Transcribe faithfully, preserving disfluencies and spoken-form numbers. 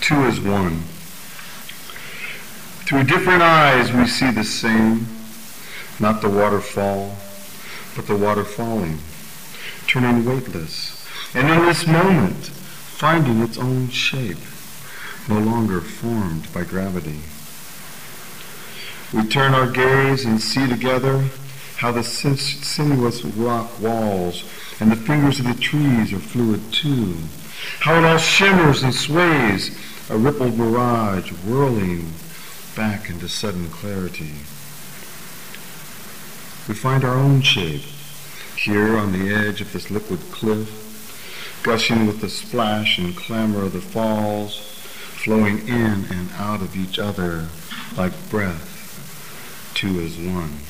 two as one. Through different eyes we see the same, not the waterfall, but the water falling, turning weightless, and in this moment, finding its own shape, no longer formed by gravity. We turn our gaze and see together how the sin- sinuous rock walls and the fingers of the trees are fluid too, how it all shimmers and sways, a rippled mirage whirling back into sudden clarity. We find our own shape here on the edge of this liquid cliff, gushing with the splash and clamor of the falls, flowing in and out of each other like breath, two as one.